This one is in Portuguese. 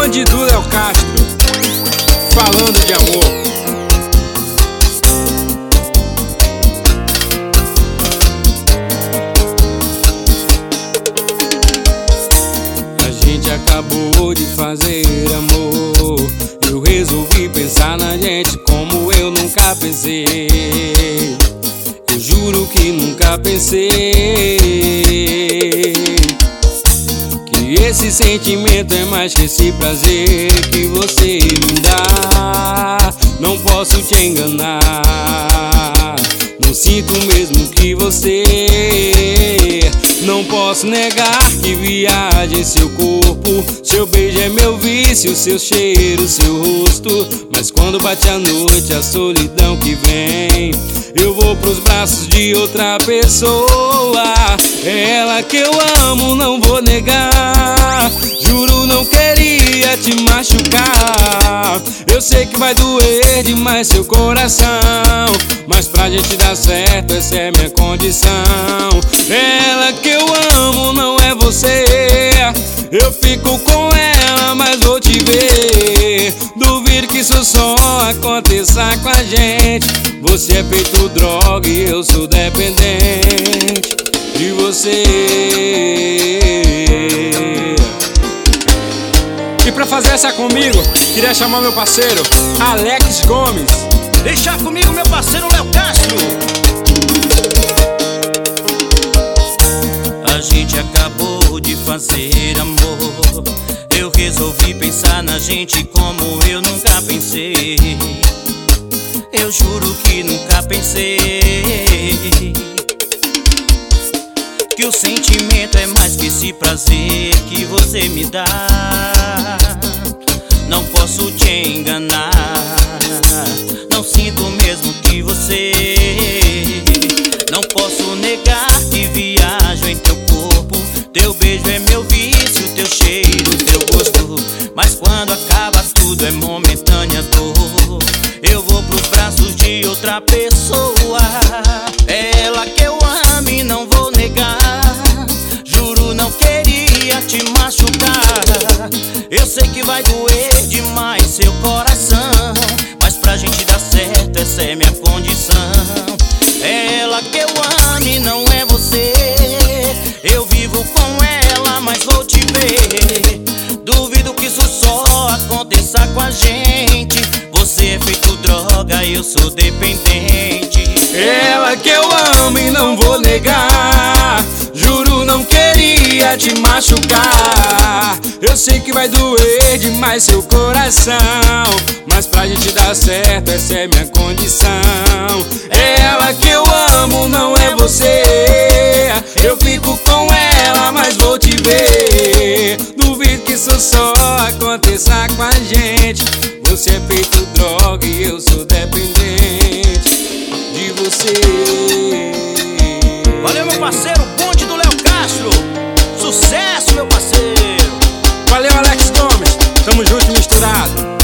bonde do Léo Castro, falando de amor. A gente acabou de fazer amor, eu resolvi pensar na gente como eu nunca pensei. Eu juro que nunca pensei que esse sentimento é mais que esse prazer que você me dá. Não posso te enganar, não sinto mesmo que você. Não posso negar que viaja em seu corpo. Seu beijo é meu vício, seu cheiro, seu rosto. Mas quando bate a noite, a solidão que vem, eu vou pros braços de outra pessoa. É ela que eu amo, não vou negar. Juro, não queria te machucar. Eu sei que vai doer demais seu coração, mas pra gente dar certo, essa é minha condição. É ela que eu amo, não é você. Eu fico com ela, mas vou te ver. Duvido que isso só aconteça com a gente. Você é feito droga e eu sou dependente de você. E pra fazer essa comigo, queria chamar meu parceiro Alex Gomes. Deixa comigo meu parceiro Léo Castro. A gente acabou de fazer amor, eu resolvi pensar na gente como eu nunca pensei. Eu juro que nunca pensei que o sentimento é mais que esse prazer que você me dá. Não posso te enganar, não sinto mesmo que você. Não posso negar que viajo em teu corpo. Teu beijo é meu vício, teu cheiro, teu gosto. Mas quando acaba tudo é momentânea dor. Eu vou pros braços de outra pessoa. É ela que eu amo e não vou negar. Juro, não queria te machucar. Eu sei que vai doer demais seu coração, mas pra gente dar certo, essa é minha condição. É ela que eu amo e não é você. Eu vivo com ela, mas vou te ver. Duvido que isso só aconteça com a gente. Você é feito droga e eu sou dependente. Ela que eu amo e não vou negar. Juro, não queria te machucar. Eu sei que vai doer demais seu coração, mas pra gente dar certo, essa é minha condição. É ela que eu amo, não é você. Eu fico com ela, mas vou te ver. Duvido que isso só aconteça com a gente. Você é feito droga e eu sou dependente de você. Valeu, meu parceiro, bonde do Léo Castro. Sucesso, meu parceiro. Valeu, Alex Gomes. Tamo junto e misturado.